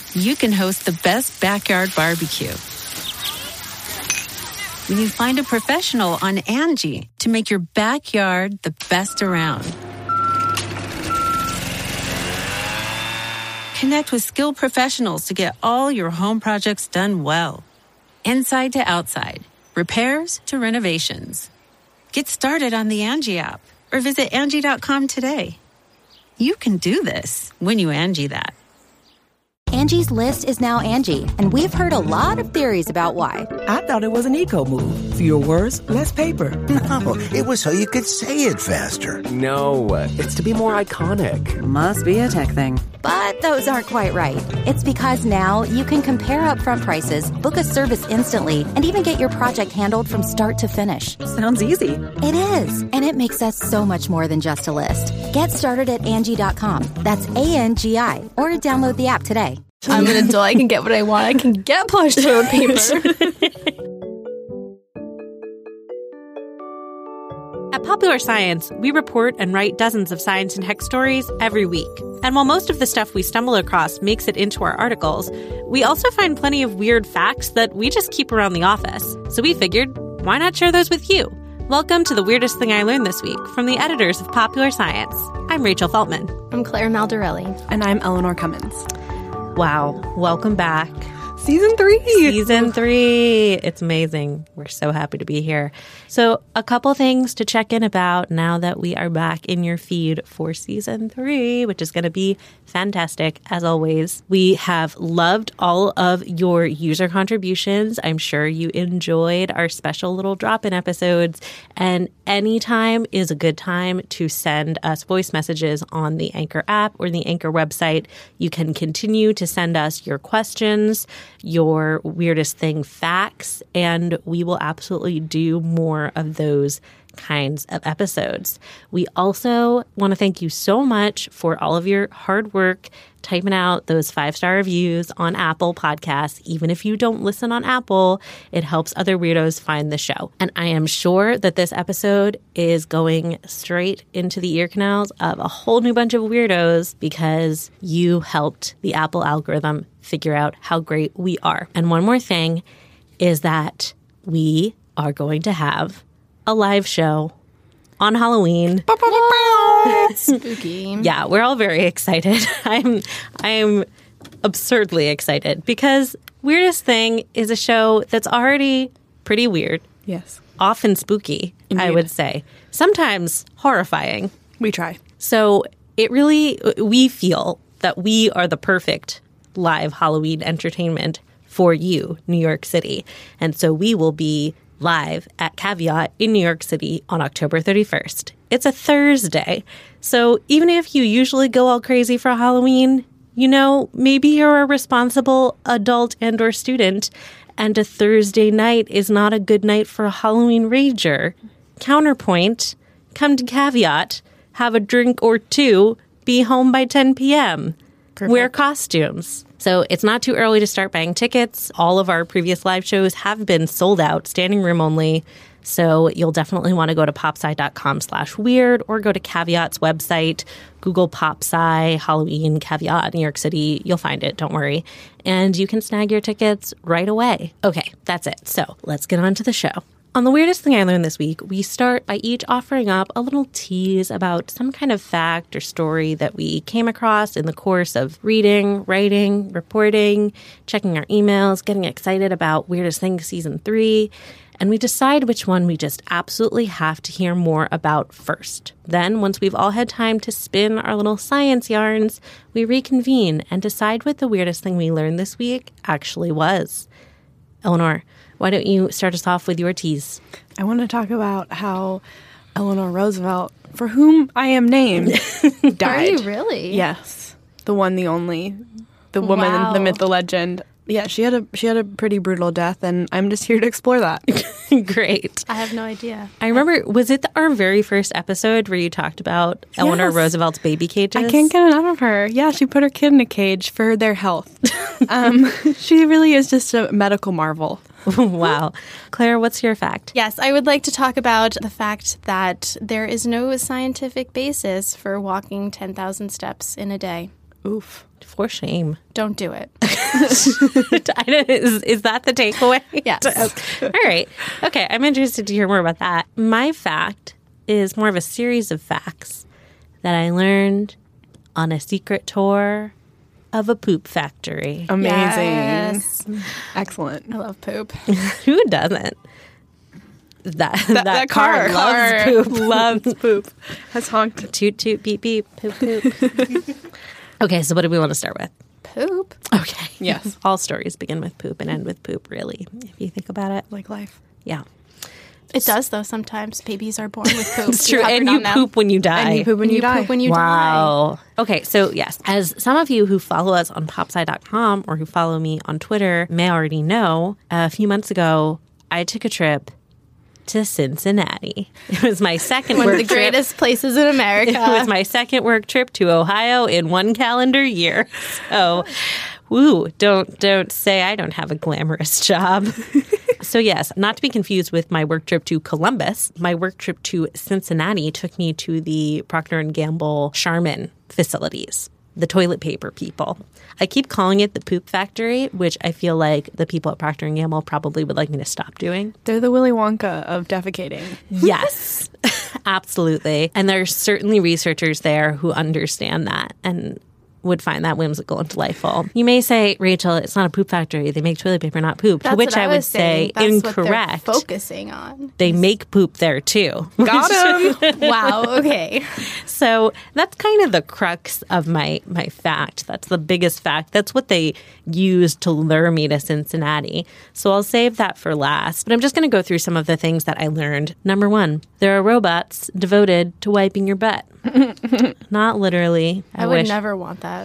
you can host the best backyard barbecue. When you find a professional on Angie to make your backyard the best around. Connect with skilled professionals to get all your home projects done well. Inside to outside, repairs to renovations. Get started on the Angie app or visit Angie.com today. You can do this when you Angie that. Angie's List is now Angie, and we've heard a lot of theories about why. I thought it was an eco move. Fewer words, less paper. No, it was so you could say it faster. No, it's to be more iconic. Must be a tech thing. But those aren't quite right. It's because now you can compare upfront prices, book a service instantly, and even get your project handled from start to finish. Sounds easy. It is, and it makes us so much more than just a list. Get started at Angie.com. That's ANGI, or download the app today. I'm an adult. I can get what I want. I can get plush toilet paper. At Popular Science, we report and write dozens of science and tech stories every week. And while most of the stuff we stumble across makes it into our articles, we also find plenty of weird facts that we just keep around the office. So we figured, why not share those with you? Welcome to The Weirdest Thing I Learned This Week from the editors of Popular Science. I'm Rachel Feltman. I'm Claire Maldarelli. And I'm Eleanor Cummins. Wow. Welcome back. Season 3. Season 3. It's amazing. We're so happy to be here. So a couple things to check in about now that we are back in your feed for Season 3, which is going to be fantastic, as always. We have loved all of your user contributions. I'm sure you enjoyed our special little drop-in episodes. And anytime is a good time to send us voice messages on the Anchor app or the Anchor website. You can continue to send us your questions, your weirdest thing facts, and we will absolutely do more of those kinds of episodes. We also want to thank you so much for all of your hard work typing out those 5-star reviews on Apple Podcasts. Even if you don't listen on Apple, it helps other weirdos find the show. And I am sure that this episode is going straight into the ear canals of a whole new bunch of weirdos because you helped the Apple algorithm figure out how great we are. And one more thing is that we are going to have a live show on Halloween. Spooky. Yeah, we're all very excited. I'm absurdly excited because Weirdest Thing is a show that's already pretty weird. Yes. Often spooky, Indeed. I would say. Sometimes horrifying. We try. So we feel that we are the perfect live Halloween entertainment for you, New York City. And so we will be live at Caveat in New York City on October 31st. It's a Thursday. So even if you usually go all crazy for Halloween, maybe you're a responsible adult and or student, and a Thursday night is not a good night for a Halloween rager. Counterpoint, come to Caveat, have a drink or two, be home by 10 p.m. Perfect. Wear costumes. So it's not too early to start buying tickets. All of our previous live shows have been sold out, standing room only. So you'll definitely want to go to popsci.com/weird or go to Caveat's website, Google PopSci, Halloween, Caveat, New York City. You'll find it. Don't worry. And you can snag your tickets right away. Okay, that's it. So let's get on to the show. On The Weirdest Thing I Learned This Week, we start by each offering up a little tease about some kind of fact or story that we came across in the course of reading, writing, reporting, checking our emails, getting excited about Weirdest Thing Season 3, and we decide which one we just absolutely have to hear more about first. Then, once we've all had time to spin our little science yarns, we reconvene and decide what the weirdest thing we learned this week actually was. Eleanor, why don't you start us off with your tease? I want to talk about how Eleanor Roosevelt, for whom I am named, died. Are you really? Yes. The one, the only. The woman, Wow. the myth, the legend. Yeah, she had a pretty brutal death, and I'm just here to explore that. Great. I have no idea. I remember, was it our very first episode where you talked about Eleanor Yes. Roosevelt's baby cages? I can't get enough of her. Yeah, she put her kid in a cage for their health. She really is just a medical marvel. Wow. Claire, what's your fact? Yes, I would like to talk about the fact that there is no scientific basis for walking 10,000 steps in a day. Oof. For shame. Don't do it. Is that the takeaway? Yes. All right. Okay, I'm interested to hear more about that. My fact is more of a series of facts that I learned on a secret tour of a poop factory. Amazing. Yes. Excellent. I love poop. Who doesn't? That car loves poop. Loves poop. Has honked. Toot, toot, beep, beep, poop, poop. Okay, so what do we want to start with? Poop? Okay. Yes. All stories begin with poop and end with poop, really, if you think about it. Like life. Yeah. It does, though. Sometimes babies are born with poop. It's true. And you poop when you die. And you poop when you die. Poop when you die. Wow. Okay, so yes, as some of you who follow us on popsci.com or who follow me on Twitter may already know, a few months ago, I took a trip to Cincinnati. It was my second One work of the trip. greatest places in America. It was my second work trip to Ohio in one calendar year. So, woo, don't say I don't have a glamorous job. So yes, not to be confused with my work trip to Columbus, my work trip to Cincinnati took me to the Procter & Gamble Charmin facilities, the toilet paper people. I keep calling it the poop factory, which I feel like the people at Procter & Gamble probably would like me to stop doing. They're the Willy Wonka of defecating. Yes, absolutely. And there are certainly researchers there who understand that and would find that whimsical and delightful. You may say, Rachel, it's not a poop factory. They make toilet paper, not poop. That's to which what I would say That's incorrect. What they're focusing on. They make poop there too. Got him. Wow. Okay. So that's kind of the crux of my fact. That's the biggest fact. That's what they used to lure me to Cincinnati. So I'll save that for last. But I'm just going to go through some of the things that I learned. Number one, there are robots devoted to wiping your butt. Not literally. I would wish. never want that.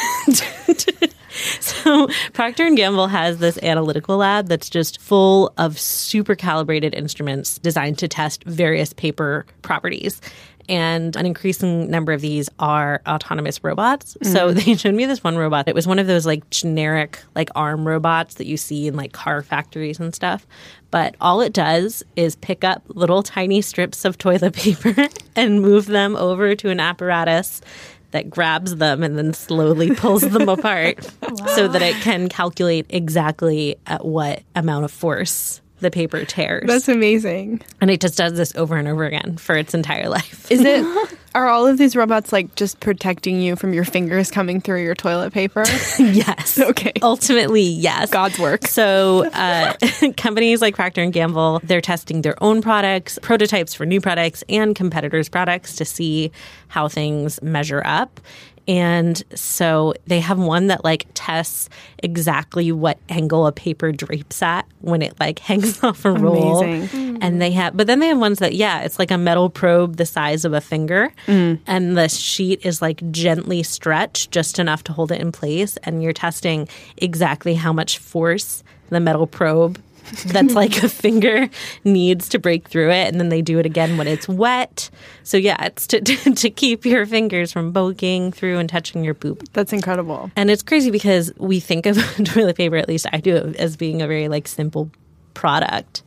So Procter & Gamble has this analytical lab that's just full of super calibrated instruments designed to test various paper properties. And an increasing number of these are autonomous robots. So they showed me this one robot. It was one of those like generic like arm robots that you see in like car factories and stuff. But all it does is pick up little tiny strips of toilet paper and move them over to an apparatus that grabs them and then slowly pulls them apart so that it can calculate exactly at what amount of force the paper tears. That's amazing. And it just does this over and over again for its entire life. Are all of these robots like just protecting you from your fingers coming through your toilet paper? Yes. Okay. Ultimately, yes. God's work. So companies like Procter & Gamble, they're testing their own products, prototypes for new products, and competitors' products to see how things measure up. And so they have one that like tests exactly what angle a paper drapes at when it like hangs off a roll. Amazing. And but then they have ones that, it's like a metal probe the size of a finger. And the sheet is like gently stretched just enough to hold it in place. And you're testing exactly how much force the metal probe that's like a finger needs to break through it. And then they do it again when it's wet. So it's to keep your fingers from poking through and touching your poop. That's incredible. And it's crazy because we think of toilet paper, at least I do, as being a very like simple product.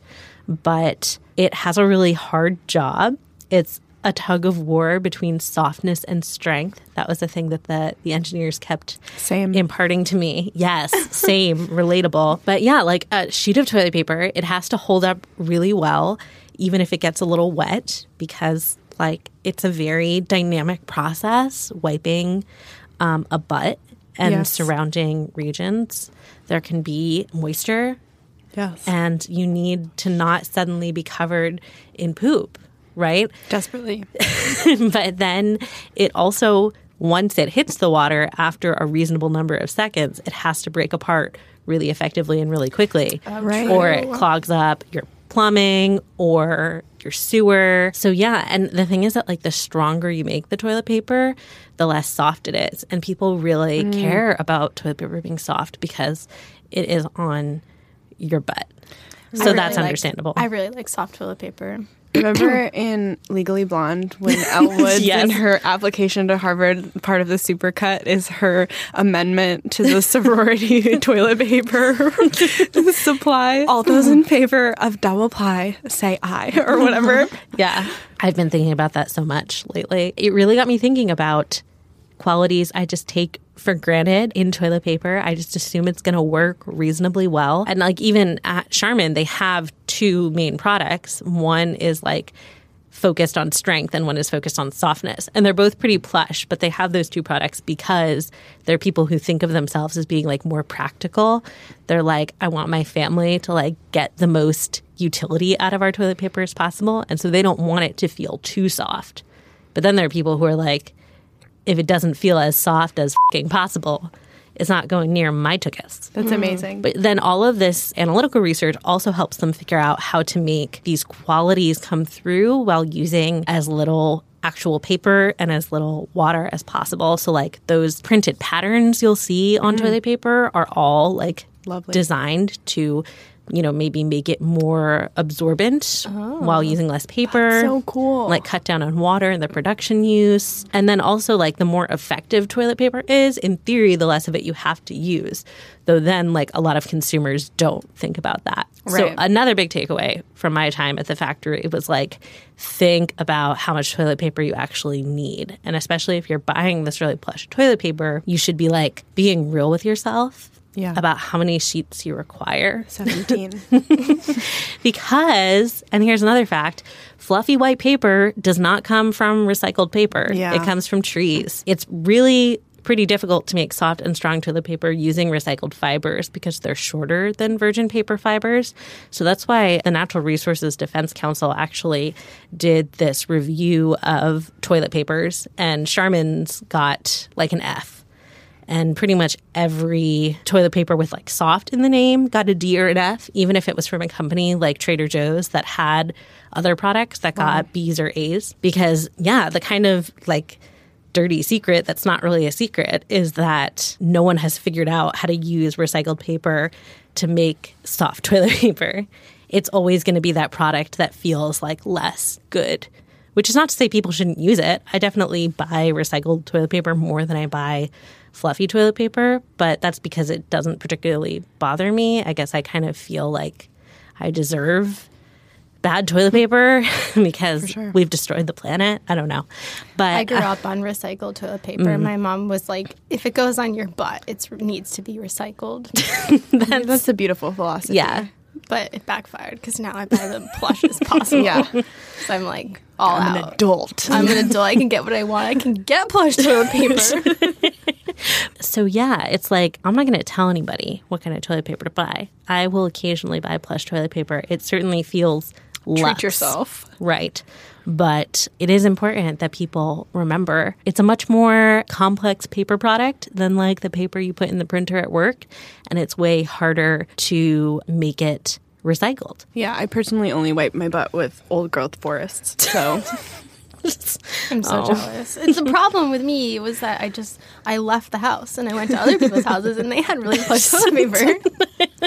But it has a really hard job. It's a tug of war between softness and strength. That was the thing that the engineers kept imparting to me. Yes, same, relatable. But like a sheet of toilet paper, it has to hold up really well, even if it gets a little wet, because like it's a very dynamic process, wiping a butt and surrounding regions. There can be moisture. Yes. And you need to not suddenly be covered in poop. Right? Desperately. But then it also, once it hits the water after a reasonable number of seconds, it has to break apart really effectively and really quickly. Right. Or it clogs up your plumbing or your sewer. So and the thing is that like the stronger you make the toilet paper, the less soft it is. And people really care about toilet paper being soft because it is on your butt. So that's understandable. I really like soft toilet paper. Remember in Legally Blonde when Elle Woods in her application to Harvard, part of the supercut is her amendment to the sorority toilet paper supply. All those in favor of double ply, say aye or whatever. I've been thinking about that so much lately. It really got me thinking about qualities I just take for granted in toilet paper. I just assume it's going to work reasonably well. And like even at Charmin, they have two main products. One is like focused on strength and one is focused on softness. And they're both pretty plush, but they have those two products because they're people who think of themselves as being like more practical. They're like, I want my family to like get the most utility out of our toilet paper as possible. And so they don't want it to feel too soft. But then there are people who are like, if it doesn't feel as soft as f***ing possible, it's not going near my tuchus. That's amazing. But then all of this analytical research also helps them figure out how to make these qualities come through while using as little actual paper and as little water as possible. So like those printed patterns you'll see on toilet paper are all like designed to, you know, maybe make it more absorbent while using less paper. That's so cool. Like cut down on water and the production use. And then also like the more effective toilet paper is, in theory, the less of it you have to use. Though then like a lot of consumers don't think about that. Right. So another big takeaway from my time at the factory was like, think about how much toilet paper you actually need. And especially if you're buying this really plush toilet paper, you should be like being real with yourself. Yeah. About how many sheets you require. 17. Because, and here's another fact, fluffy white paper does not come from recycled paper. Yeah. It comes from trees. It's really pretty difficult to make soft and strong toilet paper using recycled fibers because they're shorter than virgin paper fibers. So that's why the Natural Resources Defense Council actually did this review of toilet papers, and Charmin's got like an F. And pretty much every toilet paper with like soft in the name got a D or an F, even if it was from a company like Trader Joe's that had other products that got B's or A's. Because, yeah, the kind of like dirty secret that's not really a secret is that no one has figured out how to use recycled paper to make soft toilet paper. It's always going to be that product that feels like less good. Which is not to say people shouldn't use it. I definitely buy recycled toilet paper more than I buy fluffy toilet paper, but that's because it doesn't particularly bother me. I guess I kind of feel like I deserve bad toilet paper because we've destroyed the planet. I don't know. But I grew up on recycled toilet paper. My mom was like, if it goes on your butt, it needs to be recycled. That's a beautiful philosophy. Yeah. But it backfired because now I buy the plushest possible. Yeah. So I'm like, I'm an adult. I'm an adult. I can get what I want. I can get plush toilet paper. So yeah, it's like, I'm not going to tell anybody what kind of toilet paper to buy. I will occasionally buy plush toilet paper. It certainly feels luxe. Treat yourself. Right. But it is important that people remember it's a much more complex paper product than like the paper you put in the printer at work. And it's way harder to make it recycled. Yeah, I personally only wipe my butt with old growth forests. So I'm so jealous. It's the problem with me was that I left the house and I went to other people's houses and they had really plush toilet paper.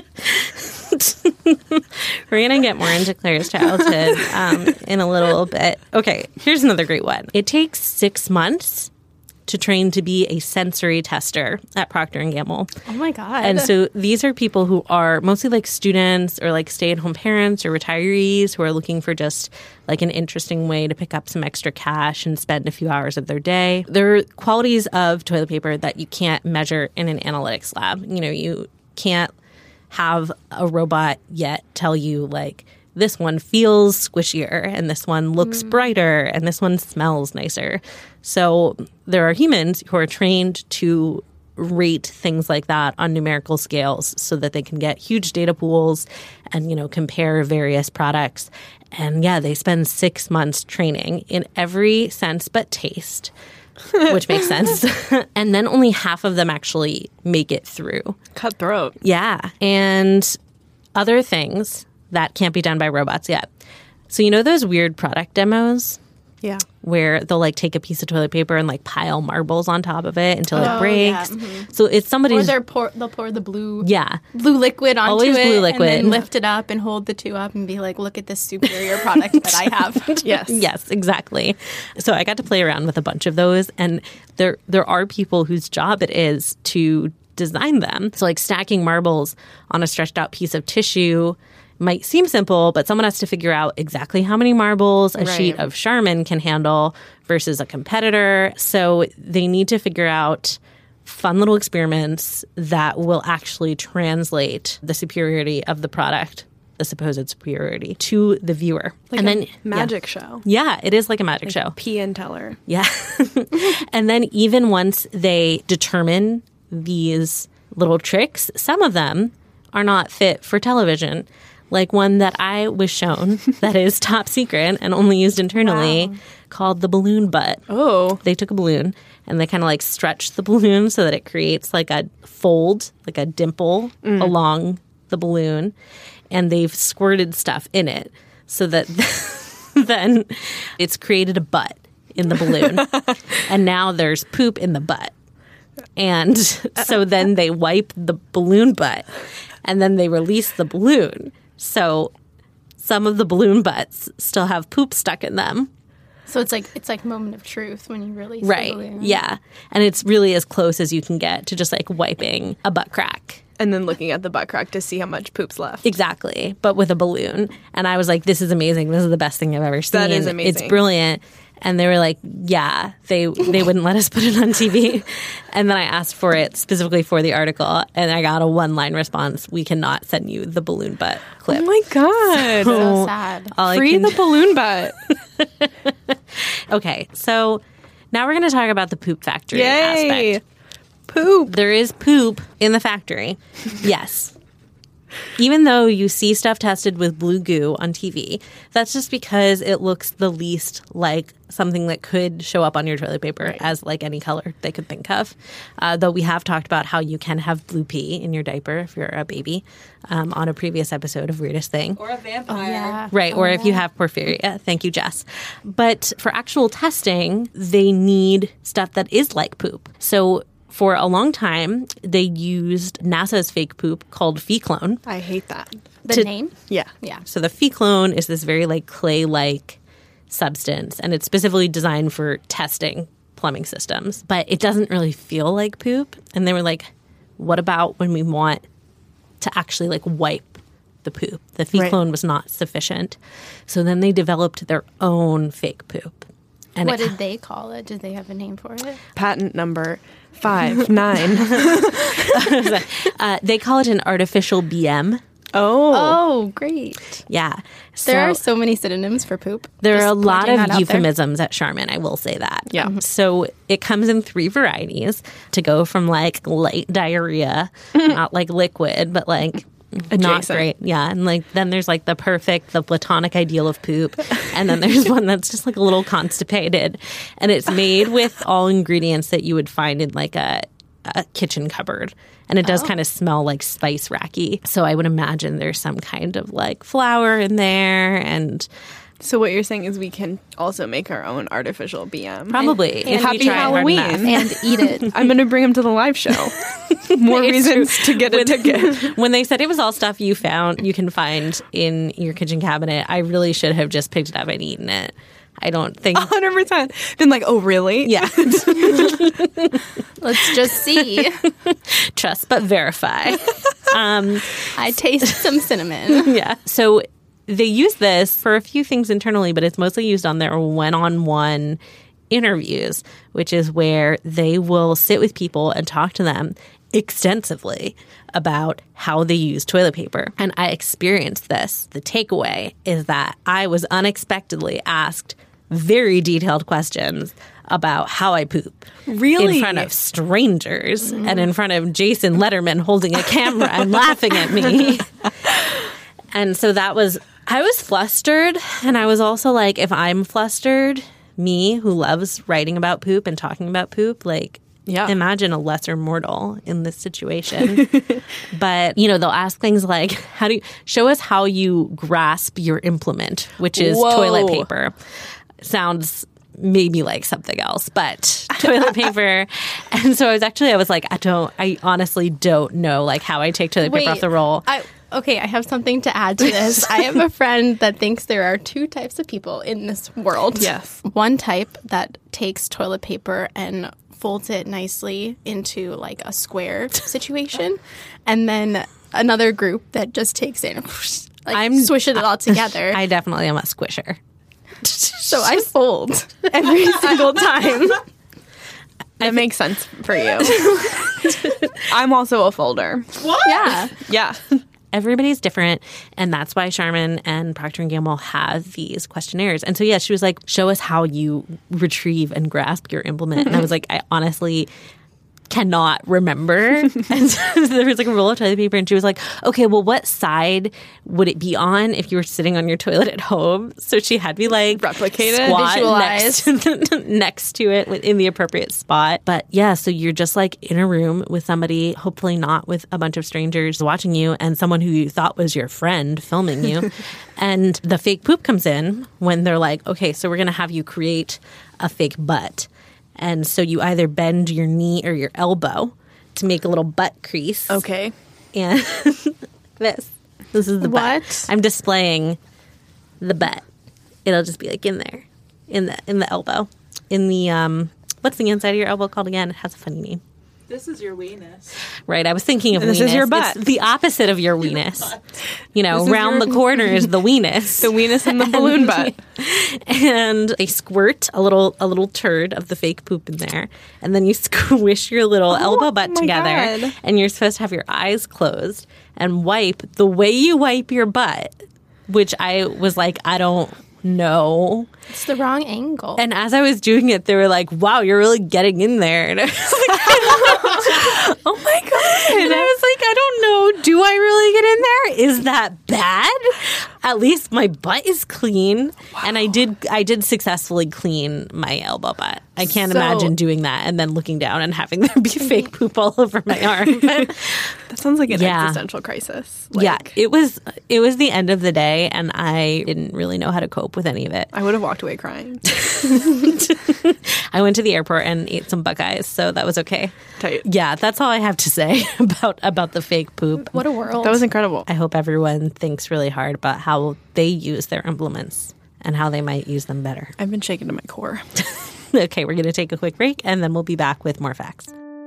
We're going to get more into Claire's childhood in a little bit. Okay, here's another great one. It takes 6 months to train to be a sensory tester at Procter & Gamble. Oh my God. And so these are people who are mostly like students or like stay-at-home parents or retirees who are looking for just like an interesting way to pick up some extra cash and spend a few hours of their day. There are qualities of toilet paper that you can't measure in an analytics lab. You know, you can't have a robot yet tell you like, this one feels squishier and this one looks brighter and this one smells nicer. So there are humans who are trained to rate things like that on numerical scales so that they can get huge data pools and, you know, compare various products. And yeah, they spend 6 months training in every sense but taste, which makes sense. And then only half of them actually make it through. cutthroat. Yeah. And other things that can't be done by robots yet. So you know those weird product demos? Yeah. Where they'll like take a piece of toilet paper and like pile marbles on top of it until it breaks. Yeah. Mm-hmm. So it's somebody's... Or they'll pour the blue liquid onto Always it blue liquid. and then lift it up and hold the two up and be like, look at this superior product that I have. Yes. Yes, exactly. So I got to play around with a bunch of those, and there are people whose job it is to design them. So like stacking marbles on a stretched out piece of tissue might seem simple, but someone has to figure out exactly how many marbles a sheet of Charmin can handle versus a competitor. So they need to figure out fun little experiments that will actually translate the superiority of the product, the supposed superiority, to the viewer. Like and then magic show. Yeah, it is like a magic show. P and teller. Yeah. And then even once they determine these little tricks, some of them are not fit for television. Like one that I was shown that is top secret and only used internally called the balloon butt. Oh. They took a balloon and they kind of like stretched the balloon so that it creates like a fold, like a dimple along the balloon. And they've squirted stuff in it so that then it's created a butt in the balloon. And now there's poop in the butt. And so then they wipe the balloon butt and then they release the balloon. So some of the balloon butts still have poop stuck in them. So it's like moment of truth when you release the balloon. Yeah. And it's really as close as you can get to just like wiping a butt crack. And then looking at the butt crack to see how much poop's left. Exactly. But with a balloon. And I was like, this is amazing. This is the best thing I've ever seen. That is amazing. It's brilliant. And they were like, yeah, they wouldn't let us put it on TV. And then I asked for it specifically for the article, and I got a one-line response. We cannot send you the balloon butt clip. Oh, my God. So sad. Free the balloon butt. Okay, so now we're going to talk about the poop factory aspect. Poop. There is poop in the factory. Yes. Even though you see stuff tested with blue goo on TV, that's just because it looks the least like something that could show up on your toilet paper as like any color they could think of. Though we have talked about how you can have blue pee in your diaper if you're a baby on a previous episode of Weirdest Thing. Or a vampire. Yeah. Right, or if you have porphyria. Thank you, Jess. But for actual testing, they need stuff that is like poop. So for a long time, they used NASA's fake poop called FeeClone. I hate that. The name? Yeah. Yeah. So the FeeClone is this very like clay-like substance, and it's specifically designed for testing plumbing systems. But it doesn't really feel like poop. And they were like, what about when we want to actually like wipe the poop? The FeeClone was not sufficient. So then they developed their own fake poop. And what did they call it? Did they have a name for it? Patent number 59. They call it an artificial BM. Oh, great. Yeah. There are so many synonyms for poop. There are a lot of euphemisms at Charmin, I will say that. Yeah. So it comes in 3 varieties to go from like light diarrhea, not like liquid, but like not great. Yeah. And like then there's like the platonic ideal of poop. And then there's one that's just like a little constipated. And it's made with all ingredients that you would find in like a kitchen cupboard. And it does kind of smell like spice racky. So I would imagine there's some kind of like flour in there. And so what you're saying is we can also make our own artificial BM. Probably. And happy Halloween. And eat it. I'm going to bring him to the live show. More reasons to get a ticket. When they said it was all stuff you can find in your kitchen cabinet, I really should have just picked it up and eaten it. I don't think 100%. Been like, oh, really? Yeah. Let's just see. Trust but verify. I taste some cinnamon. Yeah. So they use this for a few things internally, but it's mostly used on their one-on-one interviews, which is where they will sit with people and talk to them extensively about how they use toilet paper. And I experienced this. The takeaway is that I was unexpectedly asked very detailed questions about how I poop. Really? In front of strangers and in front of Jason Letterman holding a camera and laughing at me. And so I was flustered. And I was also like, if I'm flustered, me who loves writing about poop and talking about poop, like, imagine a lesser mortal in this situation. But, they'll ask things like, how do you show us how you grasp your implement, which is toilet paper. Sounds maybe like something else, but toilet paper. And so I was like, I honestly don't know like how I take toilet paper off the roll. Okay, I have something to add to this. I have a friend that thinks there are 2 types of people in this world. Yes. One type that takes toilet paper and folds it nicely into like a square situation. And then another group that just takes it swish it all together. I definitely am a squisher. So I fold every single time. That makes sense for you. I'm also a folder. What? Yeah. Yeah. Everybody's different, and that's why Charmin and Procter & Gamble have these questionnaires. And so, yeah, she was like, show us how you retrieve and grasp your implement. And I was like, I honestly cannot remember. And so there was like a roll of toilet paper, and she was like, okay, well, what side would it be on if you were sitting on your toilet at home? So she had me like replicate it, squat next to it in the appropriate spot. But yeah, so you're just like in a room with somebody, hopefully not with a bunch of strangers watching you, and someone who you thought was your friend filming you. And the fake poop comes in when they're like, okay, so we're going to have you create a fake butt. And so you either bend your knee or your elbow to make a little butt crease. Okay. And this is the butt. I'm displaying the butt. It'll just be like in there, in the elbow, in the what's the inside of your elbow called again? It has a funny name. This is your weenus. Right. I was thinking of this weenus. This is your butt. It's the opposite of your weenus. You know, round the corner is the weenus. The weenus and the balloon butt. And they squirt a little turd of the fake poop in there. And then you squish your little elbow butt together. God. And you're supposed to have your eyes closed and wipe the way you wipe your butt, which I was like, I don't know. It's the wrong angle. And as I was doing it, they were like, wow, you're really getting in there. And I was like, oh my God. And I was like, I don't know. Do I really get in there? Is that bad? At least my butt is clean. Wow. And I did successfully clean my elbow butt. I can't imagine doing that and then looking down and having there be fake poop all over my arm. But that sounds like an existential crisis. Yeah, it was the end of the day, and I didn't really know how to cope with any of it. I would have walked away crying. I went to the airport and ate some Buckeyes, so that was okay. Tight. Yeah, that's all I have to say about the fake poop. What a world. That was incredible. I hope everyone thinks really hard about how they use their implements and how they might use them better. I've been shaken to my core. Okay, we're going to take a quick break, and then we'll be back with more facts.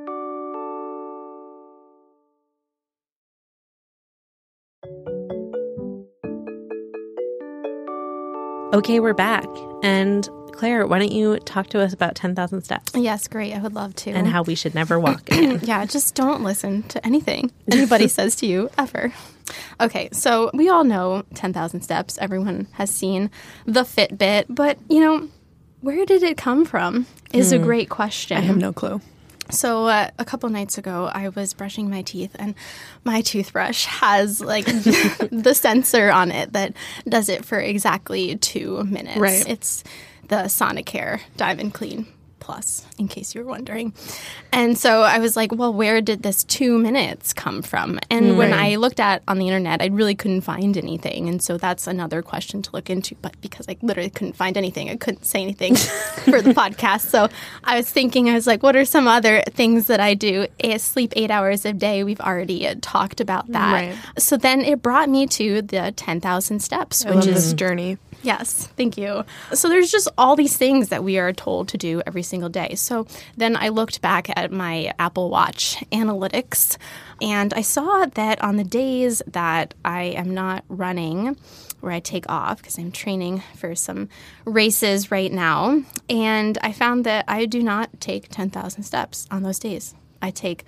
Okay, we're back. And Claire, why don't you talk to us about 10,000 steps? Yes, great. I would love to. And how we should never walk again. Yeah, just don't listen to anything anybody says to you ever. Okay, so we all know 10,000 steps. Everyone has seen the Fitbit. But, where did it come from is a great question. I have no clue. So a couple nights ago, I was brushing my teeth, and my toothbrush has the sensor on it that does it for exactly 2 minutes. Right. It's the Sonicare Diamond Clean Plus, in case you were wondering. And so I was like, well, where did this 2 minutes come from? And when I looked on the internet, I really couldn't find anything. And so that's another question to look into. But because I literally couldn't find anything, I couldn't say anything for the podcast. So I was thinking, what are some other things that I do? Sleep 8 hours a day. We've already talked about that. Right. So then it brought me to the 10,000 steps, which is this journey. Yes, thank you. So there's just all these things that we are told to do every single day. So then I looked back at my Apple Watch analytics, and I saw that on the days that I am not running, where I take off because I'm training for some races right now, and I found that I do not take 10,000 steps on those days. I take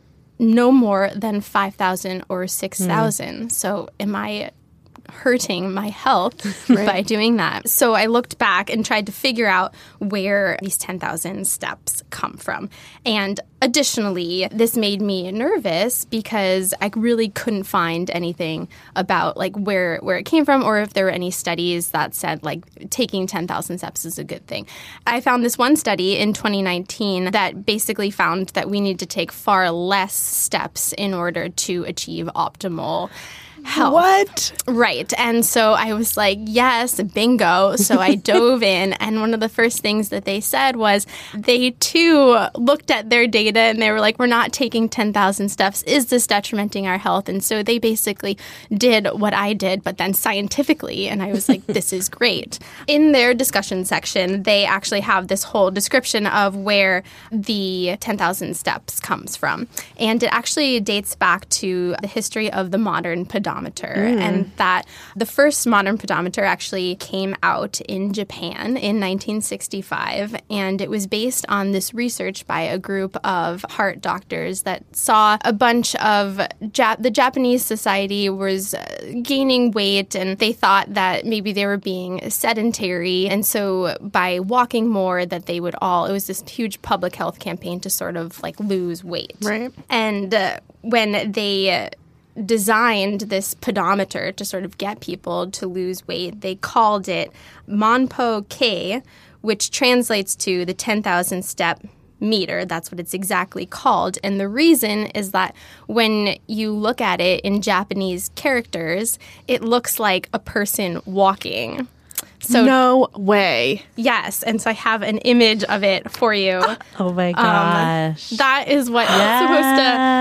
no more than 5,000 or 6,000. So am I hurting my health by doing that? So I looked back and tried to figure out where these 10,000 steps come from. And additionally, this made me nervous because I really couldn't find anything about where it came from, or if there were any studies that said taking 10,000 steps is a good thing. I found this one study in 2019 that basically found that we need to take far less steps in order to achieve optimal health. What? Right. And so I was like, yes, bingo. So I dove in, and one of the first things that they said was they too looked at their data and they were like, we're not taking 10,000 steps. Is this detrimenting our health? And so they basically did what I did, but then scientifically. And I was like, this is great. In their discussion section, they actually have this whole description of where the 10,000 steps comes from. And it actually dates back to the history of the modern pedometer. pedometer, and that the first modern pedometer actually came out in Japan in 1965, and it was based on this research by a group of heart doctors that saw a bunch of the Japanese society was gaining weight, and they thought that maybe they were being sedentary, and so by walking more that they would all, it was this huge public health campaign to sort of like lose weight. Right. And when they designed this pedometer to sort of get people to lose weight, they called it Monpo K, which translates to the 10,000 step meter. That's what it's exactly called. And the reason is that when you look at it in Japanese characters, it looks like a person walking. So no way. Yes. And so I have an image of it for you. Oh my gosh. That is what it's supposed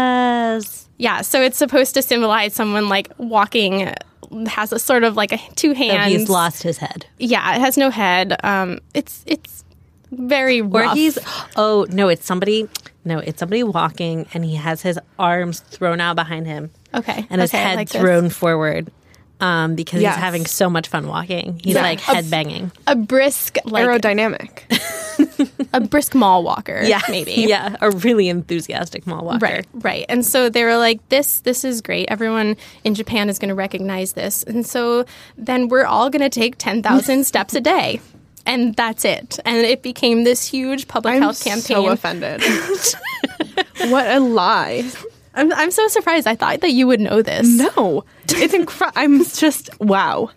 to. Yeah. So it's supposed to symbolize someone like walking, has a sort of like two hands. So he's lost his head. Yeah. It has no head. It's very rough. It's somebody walking and he has his arms thrown out behind him. Okay. And his head like thrown forward. Because he's having so much fun walking. He's like head banging. A brisk, like aerodynamic. A brisk mall walker, maybe. Yeah, a really enthusiastic mall walker. Right. And so they were like, this is great. Everyone in Japan is going to recognize this. And so then we're all going to take 10,000 steps a day. And that's it. And it became this huge public health campaign. I'm so offended. What a lie. I'm so surprised. I thought that you would know this. No. It's incredible. I'm just, wow.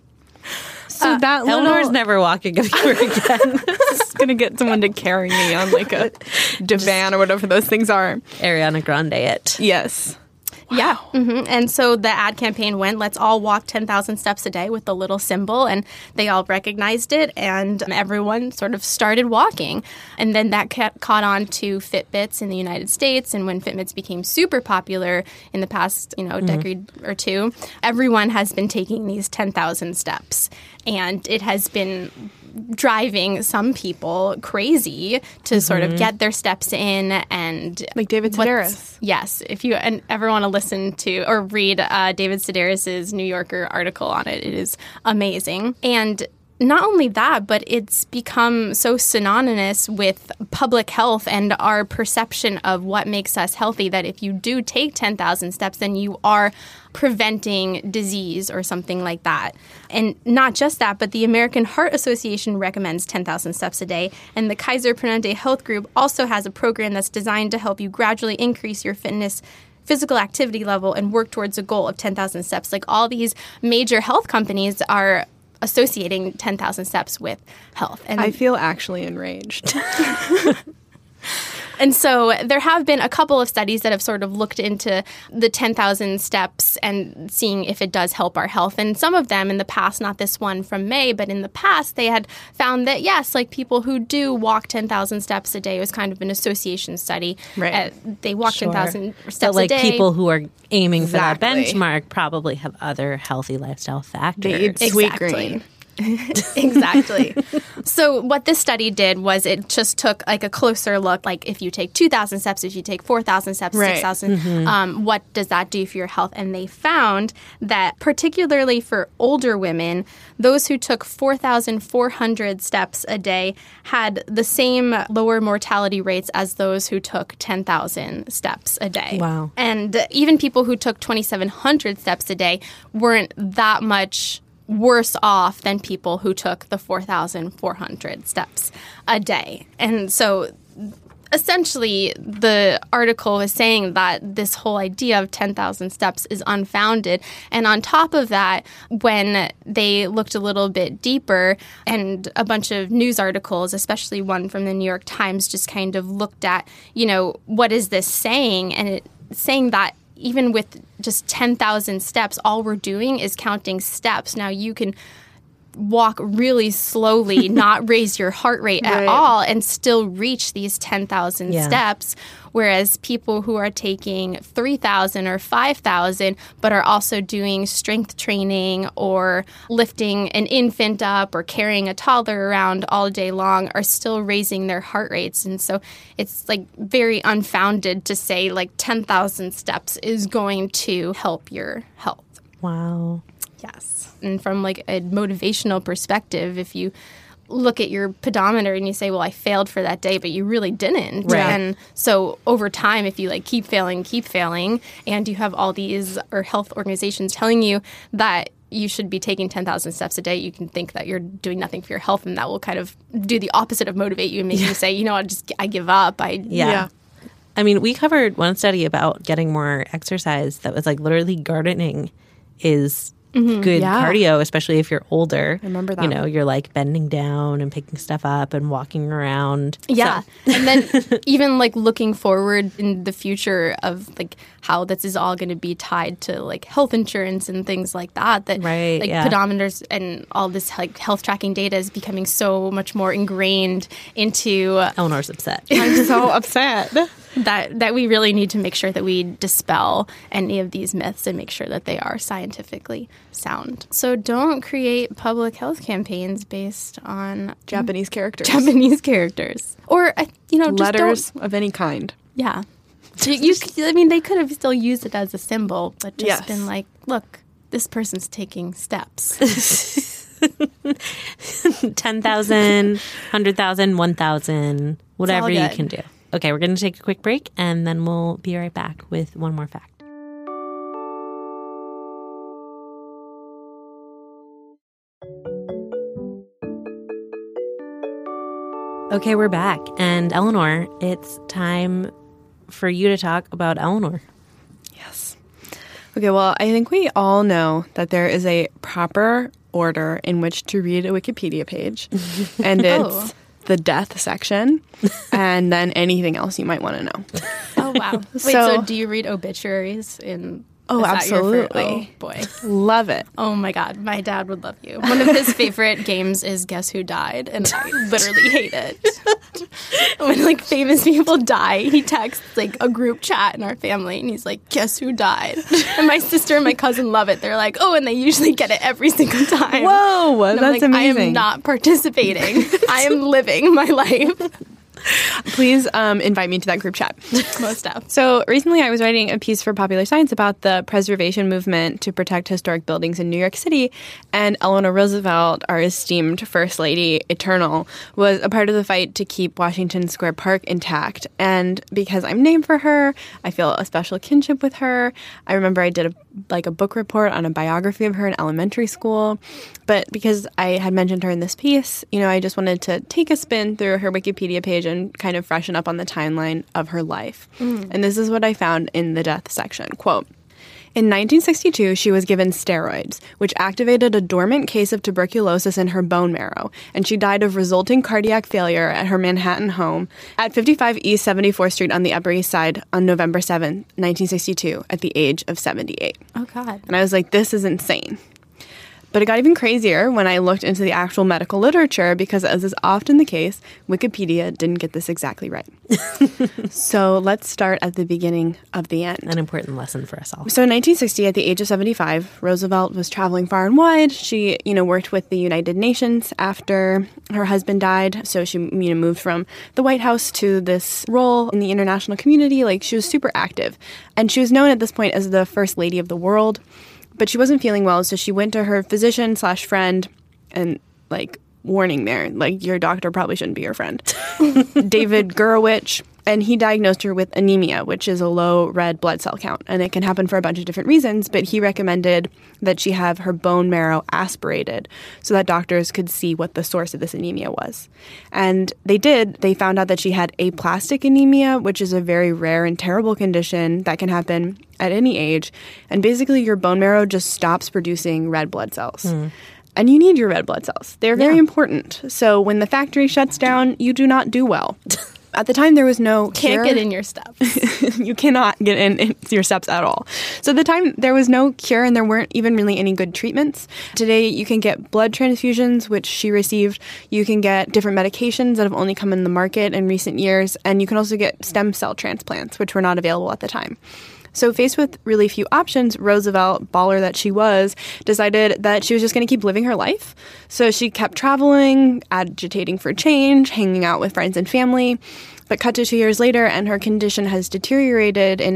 So that Eleanor's never walking ever again. Just going to get someone to carry me on like a divan or whatever those things are. Ariana Grande it. Yes. Wow. Yeah. Mm-hmm. And so the ad campaign went, let's all walk 10,000 steps a day with the little symbol. And they all recognized it. And everyone sort of started walking. And then that caught on to Fitbits in the United States. And when Fitbits became super popular in the past, decade or two, everyone has been taking these 10,000 steps. And it has been driving some people crazy to sort of get their steps in, and like David Sedaris. Yes, if you ever want to listen to or read David Sedaris's New Yorker article on it, it is amazing. And not only that, but it's become so synonymous with public health and our perception of what makes us healthy that if you do take 10,000 steps, then you are preventing disease or something like that. And not just that, but the American Heart Association recommends 10,000 steps a day. And the Kaiser Permanente Health Group also has a program that's designed to help you gradually increase your physical activity level and work towards a goal of 10,000 steps. Like all these major health companies are associating 10,000 steps with health. And I feel actually enraged. And so there have been a couple of studies that have sort of looked into the 10,000 steps and seeing if it does help our health. And some of them in the past, not this one from May, but in the past, they had found that, yes, like people who do walk 10,000 steps a day, it was kind of an association study. Right. They walk 10,000 steps a day. People who are aiming for that benchmark probably have other healthy lifestyle factors. They eat Sweetgreen. Exactly. So what this study did was it just took like a closer look, like if you take 2,000 steps, if you take 4,000 steps, 6,000, what does that do for your health? And they found that particularly for older women, those who took 4,400 steps a day had the same lower mortality rates as those who took 10,000 steps a day. Wow. And even people who took 2,700 steps a day weren't that much worse off than people who took the 4,400 steps a day. And so essentially the article is saying that this whole idea of 10,000 steps is unfounded. And on top of that, when they looked a little bit deeper and a bunch of news articles, especially one from the New York Times, just kind of looked at, what is this saying? And it's saying that even with just 10,000 steps, all we're doing is counting steps. Now, you can walk really slowly, not raise your heart rate at all, and still reach these 10,000 steps. Whereas people who are taking 3,000 or 5,000 but are also doing strength training or lifting an infant up or carrying a toddler around all day long are still raising their heart rates. And so it's like very unfounded to say like 10,000 steps is going to help your health. Wow. Yes. And from like a motivational perspective, if you look at your pedometer and you say, well, I failed for that day, but you really didn't. Right. And so over time, if you like keep failing, and you have all these or health organizations telling you that you should be taking 10,000 steps a day, you can think that you're doing nothing for your health, and that will kind of do the opposite of motivate you and make you say, you know, I give up. Yeah. I mean, we covered one study about getting more exercise that was like literally gardening is good cardio, especially if you're older. I remember that. You know, you're like bending down and picking stuff up and walking around. Yeah. So. And then even like looking forward in the future of like how this is all going to be tied to like health insurance and things like that. Right, like pedometers and all this like health tracking data is becoming so much more ingrained into. Eleanor's upset. I'm so upset. That we really need to make sure that we dispel any of these myths and make sure that they are scientifically sound. So don't create public health campaigns based on Japanese characters. Or, you know, just letters of any kind. Yeah. I mean, they could have still used it as a symbol, but just been like, look, this person's taking steps. 10,000, 100,000, 1,000, whatever you can do. Okay, we're going to take a quick break, and then we'll be right back with one more fact. Okay, we're back. And Eleanor, it's time for you to talk about Eleanor. Yes. Okay, well, I think we all know that there is a proper order in which to read a Wikipedia page, and it's the death section, and then anything else you might want to know. Oh, wow. Wait, so do you read obituaries in... Oh, absolutely. Oh, boy. Love it. Oh, my God. My dad would love you. One of his favorite games is Guess Who Died, and I literally hate it. When, like, famous people die, he texts, like, a group chat in our family, and he's like, guess who died? And my sister and my cousin love it. They're like, oh, and they usually get it every single time. Whoa, and that's I'm like, amazing. I am not participating. I am living my life. Please invite me to that group chat. Most of. So recently I was writing a piece for Popular Science about the preservation movement to protect historic buildings in New York City, and Eleanor Roosevelt, our esteemed First Lady Eternal, was a part of the fight to keep Washington Square Park intact. And because I'm named for her, I feel a special kinship with her. I remember I did a book report on a biography of her in elementary school. But because I had mentioned her in this piece, you know, I just wanted to take a spin through her Wikipedia page and kind of freshen up on the timeline of her life. And this is what I found in the death section. Quote, in 1962, she was given steroids, which activated a dormant case of tuberculosis in her bone marrow, and she died of resulting cardiac failure at her Manhattan home at 55 East 74th Street on the Upper East Side on November 7, 1962, at the age of 78. Oh, God. And I was like, this is insane. But it got even crazier when I looked into the actual medical literature because, as is often the case, Wikipedia didn't get this exactly right. So let's start at the beginning of the end. An important lesson for us all. So in 1960, at the age of 75, Roosevelt was traveling far and wide. She, worked with the United Nations after her husband died. So she, moved from the White House to this role in the international community. Like, she was super active. And she was known at this point as the First Lady of the world. But she wasn't feeling well, so she went to her physician/friend and, warning there, your doctor probably shouldn't be your friend, David Gurewitch, and he diagnosed her with anemia, which is a low red blood cell count, and it can happen for a bunch of different reasons, but he recommended that she have her bone marrow aspirated so that doctors could see what the source of this anemia was. And they did. They found out that she had aplastic anemia, which is a very rare and terrible condition that can happen at any age, and basically your bone marrow just stops producing red blood cells. And you need your red blood cells. They're very important. So when the factory shuts down, you do not do well. At the time, there was no cure. Can't get in your steps. You cannot get in your steps at all. So at the time, there was no cure, and there weren't even really any good treatments. Today, you can get blood transfusions, which she received. You can get different medications that have only come in the market in recent years. And you can also get stem cell transplants, which were not available at the time. So faced with really few options, Roosevelt, baller that she was, decided that she was just going to keep living her life. So she kept traveling, agitating for change, hanging out with friends and family. But cut to 2 years later, and her condition has deteriorated by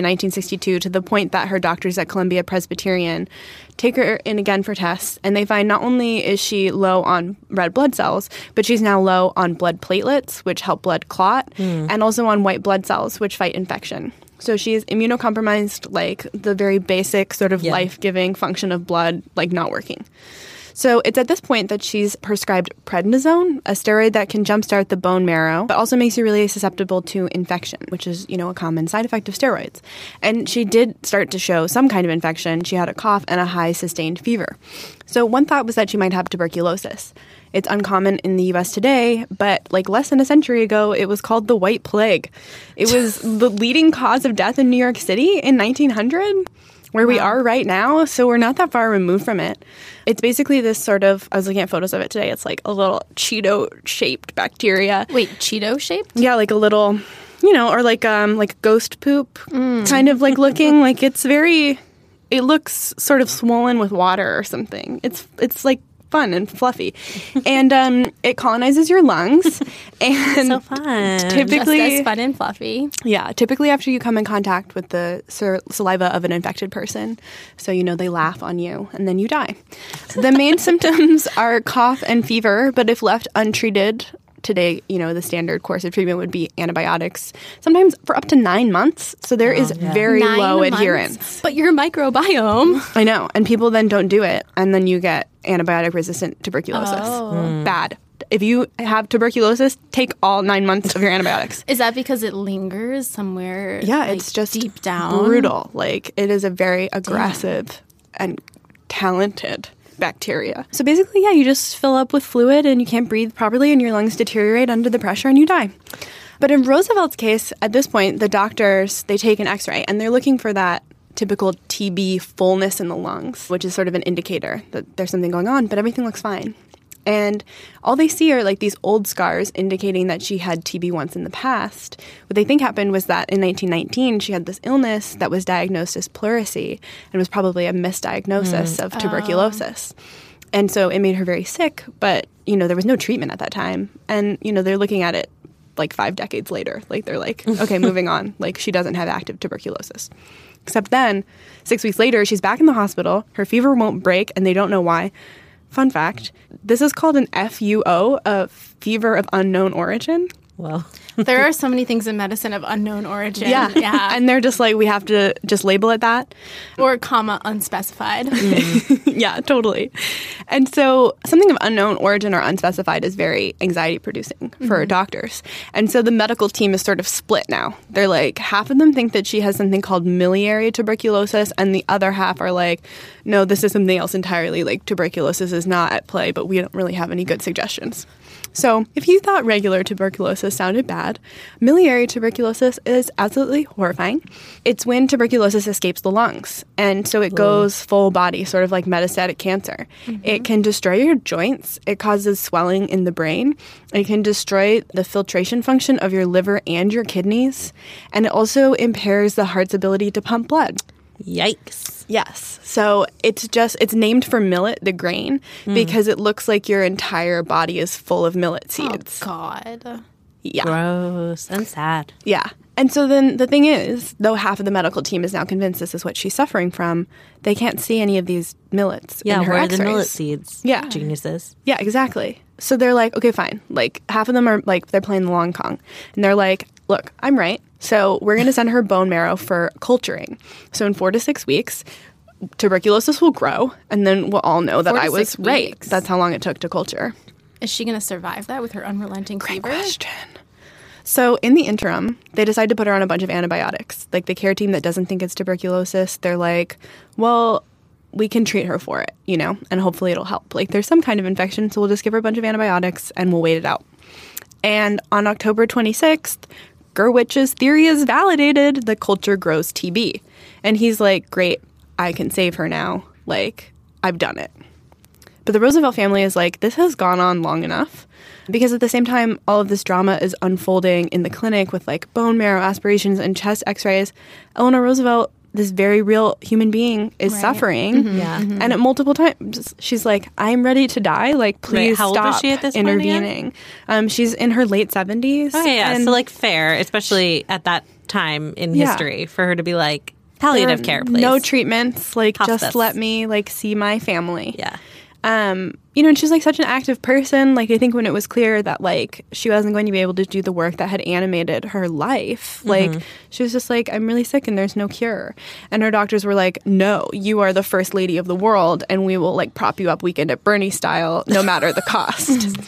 1962 to the point that her doctors at Columbia Presbyterian take her in again for tests, and they find not only is she low on red blood cells, but she's now low on blood platelets, which help blood clot, and also on white blood cells, which fight infection. So she is immunocompromised, like the very basic sort of life-giving function of blood, like not working. So it's at this point that she's prescribed prednisone, a steroid that can jumpstart the bone marrow, but also makes you really susceptible to infection, which is, a common side effect of steroids. And she did start to show some kind of infection. She had a cough and a high sustained fever. So one thought was that she might have tuberculosis. It's uncommon in the U.S. today, but like less than a century ago, it was called the White Plague. It was the leading cause of death in New York City in 1900. Where we are right now, so we're not that far removed from it. It's basically this sort of, I was looking at photos of it today, it's like a little Cheeto-shaped bacteria. Wait, Cheeto-shaped? Yeah, like a little, or like ghost poop kind of like looking. Like it looks sort of swollen with water or something. It's like fun and fluffy. And it colonizes your lungs. And so fun. Typically, just as fun and fluffy. Yeah. Typically after you come in contact with the saliva of an infected person. So, they laugh on you and then you die. The main symptoms are cough and fever, but if left untreated, today, the standard course of treatment would be antibiotics, sometimes for up to 9 months. So there is very low adherence. But your microbiome. I know. And people then don't do it. And then you get antibiotic-resistant tuberculosis. Bad. If you have tuberculosis, take all 9 months of your antibiotics. Is that because it lingers somewhere? Yeah, it's just deep down. Brutal. Like, it is a very aggressive and talented bacteria. So basically, you just fill up with fluid and you can't breathe properly and your lungs deteriorate under the pressure and you die. But in Roosevelt's case, at this point, the doctors, they take an x-ray and they're looking for that typical TB fullness in the lungs, which is sort of an indicator that there's something going on, but everything looks fine. And all they see are like these old scars indicating that she had TB once in the past. What they think happened was that in 1919, she had this illness that was diagnosed as pleurisy and was probably a misdiagnosis of tuberculosis. And so it made her very sick, but, there was no treatment at that time. And, they're looking at it like 5 decades later. Like, they're like, okay, moving on. Like, she doesn't have active tuberculosis. Except then, 6 weeks later, she's back in the hospital. Her fever won't break, and they don't know why. Fun fact, this is called an FUO, a fever of unknown origin. Well, there are so many things in medicine of unknown origin. Yeah. And they're just like, we have to just label it that. Or comma unspecified. Yeah, totally. And so something of unknown origin or unspecified is very anxiety producing for doctors. And so the medical team is sort of split now. They're like, half of them think that she has something called miliary tuberculosis, and the other half are like, no, this is something else entirely. Like, tuberculosis is not at play, but we don't really have any good suggestions. So if you thought regular tuberculosis sounded bad, miliary tuberculosis is absolutely horrifying. It's when tuberculosis escapes the lungs. And so it goes full body, sort of like metastatic cancer. It can destroy your joints. It causes swelling in the brain. It can destroy the filtration function of your liver and your kidneys. And it also impairs the heart's ability to pump blood. Yikes. Yes. So it's named for millet, the grain, because it looks like your entire body is full of millet seeds. Oh, God. Yeah. Gross and sad. Yeah. And so then the thing is, though half of the medical team is now convinced this is what she's suffering from, they can't see any of these millets in her where are x-rays. the millet seeds? Yeah. Geniuses. Yeah, exactly. So they're like, okay, fine. Like, half of them are like, they're playing the long con. And they're like, look, I'm right. So we're going to send her bone marrow for culturing. So in 4 to 6 weeks, tuberculosis will grow, and then we'll all know that I was right. That's how long it took to culture. Is she going to survive that with her unrelenting fever? Great question. So in the interim, they decide to put her on a bunch of antibiotics. Like, the care team that doesn't think it's tuberculosis, they're like, well, we can treat her for it, and hopefully it'll help. Like, there's some kind of infection, so we'll just give her a bunch of antibiotics and we'll wait it out. And on October 26th, Gurwich's theory is validated. The culture grows TB. And he's like, great, I can save her now. Like, I've done it. But the Roosevelt family is like, this has gone on long enough. Because at the same time, all of this drama is unfolding in the clinic with like bone marrow aspirations and chest x-rays. Eleanor Roosevelt, this very real human being, is suffering. And at multiple times, she's like, I'm ready to die. Like, please How old stop was she at this intervening. She's in her late 70s. Oh, yeah. And so, like, fair, especially at that time in history, for her to be like, palliative care, please. No treatments. Like, Hospice. just let me, like, see my family. Yeah. You know, and she's like such an active person. Like, I think when it was clear that like she wasn't going to be able to do the work that had animated her life, like she was just like, I'm really sick and there's no cure. And her doctors were like, no, you are the first lady of the world and we will like prop you up Weekend at Bernie style, no matter the cost.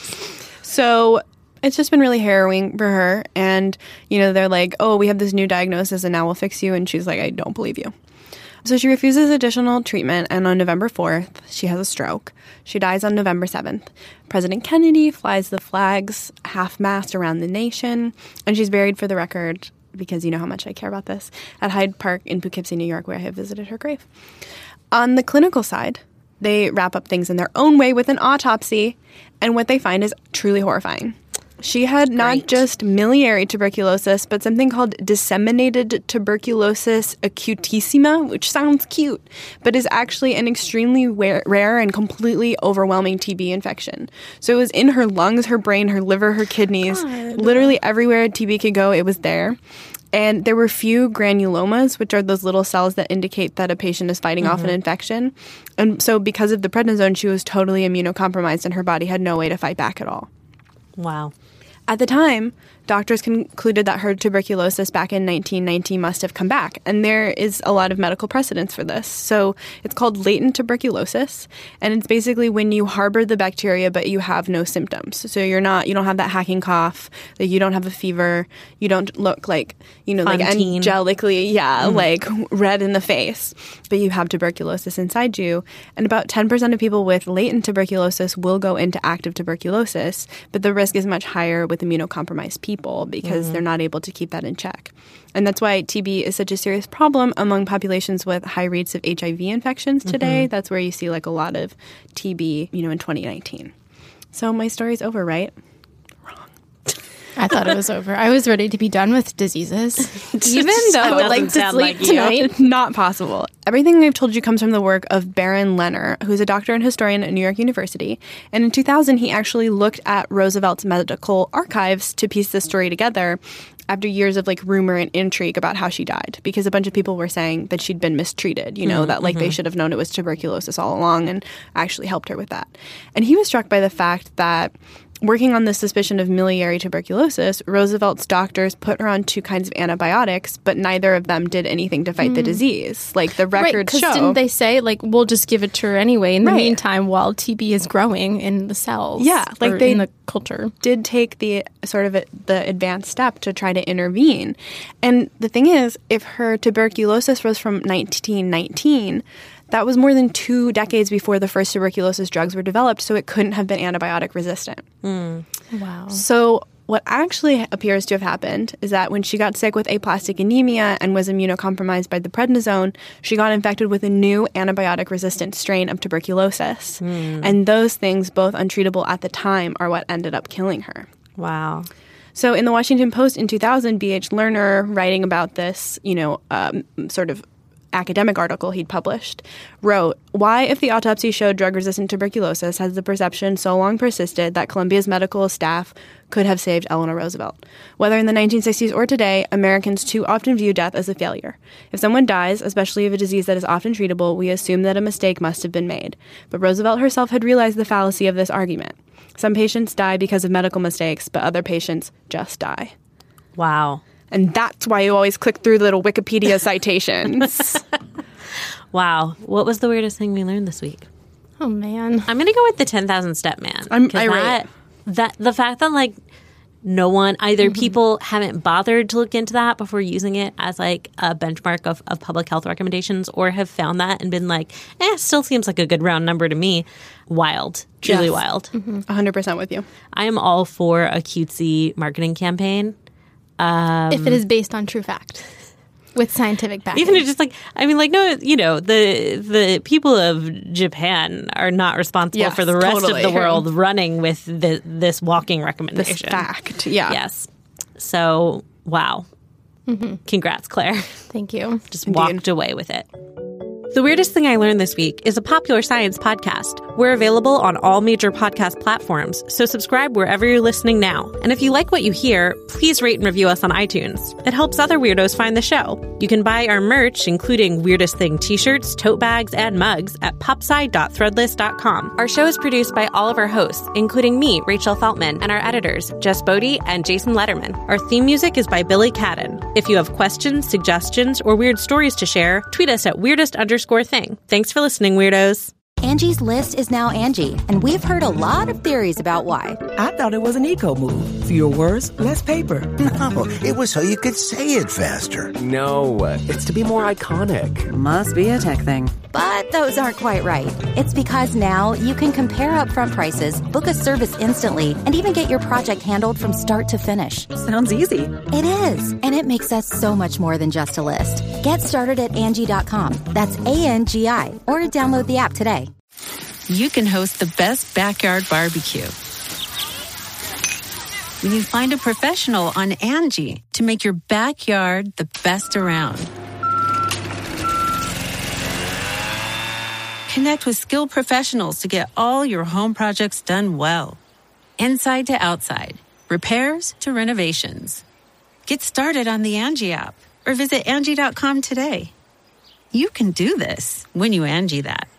So it's just been really harrowing for her. And, you know, they're like, oh, we have this new diagnosis and now we'll fix you. And she's like, I don't believe you. So she refuses additional treatment, and on November 4th, she has a stroke. She dies on November 7th. President Kennedy flies the flags half-mast around the nation, and she's buried, for the record, because you know how much I care about this, at Hyde Park in Poughkeepsie, New York, where I have visited her grave. On the clinical side, they wrap up things in their own way with an autopsy, and what they find is truly horrifying. She had not just miliary tuberculosis, but something called disseminated tuberculosis acutissima, which sounds cute, but is actually an extremely rare and completely overwhelming TB infection. So it was in her lungs, her brain, her liver, her kidneys, literally everywhere TB could go, it was there. And there were few granulomas, which are those little cells that indicate that a patient is fighting off an infection. And so because of the prednisone, she was totally immunocompromised and her body had no way to fight back at all. Wow. At the time, doctors concluded that her tuberculosis back in 1919 must have come back, and there is a lot of medical precedence for this. So it's called latent tuberculosis, and it's basically when you harbor the bacteria but you have no symptoms. So you don't have that hacking cough, like you don't have a fever, you don't look like, you know, like angelically, like red in the face, but you have tuberculosis inside you. And about 10% of people with latent tuberculosis will go into active tuberculosis, but the risk is much higher with immunocompromised people because they're not able to keep that in check. And that's why TB is such a serious problem among populations with high rates of HIV infections today. That's where you see like a lot of TB, you know, in 2019. So my story's over, right? I thought it was over. I was ready to be done with diseases. Even though I would like to sleep tonight. Not possible. Everything I've told you comes from the work of Baron Leonard, who's a doctor and historian at New York University. And in 2000, he actually looked at Roosevelt's medical archives to piece this story together after years of like rumor and intrigue about how she died, because a bunch of people were saying that she'd been mistreated, you know, that like they should have known it was tuberculosis all along and actually helped her with that. And he was struck by the fact that working on the suspicion of miliary tuberculosis, Roosevelt's doctors put her on two kinds of antibiotics, but neither of them did anything to fight the disease. Like the records show. Didn't they say, like, we'll just give it to her anyway in the meantime while TB is growing in the cells? Yeah, like they in the culture. Did take the sort of the advanced step to try to intervene. And the thing is, if her tuberculosis was from 1919, that was more than 2 decades before the first tuberculosis drugs were developed, so it couldn't have been antibiotic resistant. Wow. So what actually appears to have happened is that when she got sick with aplastic anemia and was immunocompromised by the prednisone, she got infected with a new antibiotic-resistant strain of tuberculosis. And those things, both untreatable at the time, are what ended up killing her. Wow. So in the Washington Post in 2000, B.H. Lerner, writing about this, you know, sort of academic article he'd published, wrote, "Why, if the autopsy showed drug-resistant tuberculosis, has the perception so long persisted that Columbia's medical staff could have saved Eleanor Roosevelt? Whether in the 1960s or today, Americans too often view death as a failure. If someone dies, especially of a disease that is often treatable, we assume that a mistake must have been made. But Roosevelt herself had realized the fallacy of this argument. Some patients die because of medical mistakes, but other patients just die." Wow. And that's why you always click through little Wikipedia citations. Wow. What was the weirdest thing we learned this week? Oh, man. I'm going to go with the 10,000 step man. I'm irate. That the fact that, like, no one, either people haven't bothered to look into that before using it as, like, a benchmark of public health recommendations, or have found that and been like, still seems like a good round number to me. Wild. Truly wild. 100% with you. I am all for a cutesy marketing campaign. If it is based on true fact. With scientific backing. Even just like, I mean, like, no, you know, the people of Japan are not responsible for the rest of the world running with this walking recommendation. This fact, yeah. Yes. So, wow. Congrats, Claire. Thank you. Just walked away with it. The Weirdest Thing I Learned This Week is a Popular Science podcast. We're available on all major podcast platforms, so subscribe wherever you're listening now. And if you like what you hear, please rate and review us on iTunes. It helps other weirdos find the show. You can buy our merch, including Weirdest Thing t-shirts, tote bags, and mugs at popsci.threadless.com. Our show is produced by all of our hosts, including me, Rachel Feltman, and our editors, Jess Bodie and Jason Letterman. Our theme music is by Billy Cadden. If you have questions, suggestions, or weird stories to share, tweet us at weirdest_thing. Thanks for listening, weirdos. Angie's List is now Angie, and we've heard a lot of theories about why. I thought it was an eco move. Fewer words, less paper. No, it was so you could say it faster. No, it's to be more iconic. Must be a tech thing. But those aren't quite right. It's because now you can compare upfront prices, book a service instantly, and even get your project handled from start to finish. Sounds easy. It is, and it makes us so much more than just a list. Get started at Angie.com. That's ANGI, or download the app today. You can host the best backyard barbecue when you find a professional on Angie to make your backyard the best around. Connect with skilled professionals to get all your home projects done well. Inside to outside, repairs to renovations. Get started on the Angie app or visit Angie.com today. You can do this when you Angie that.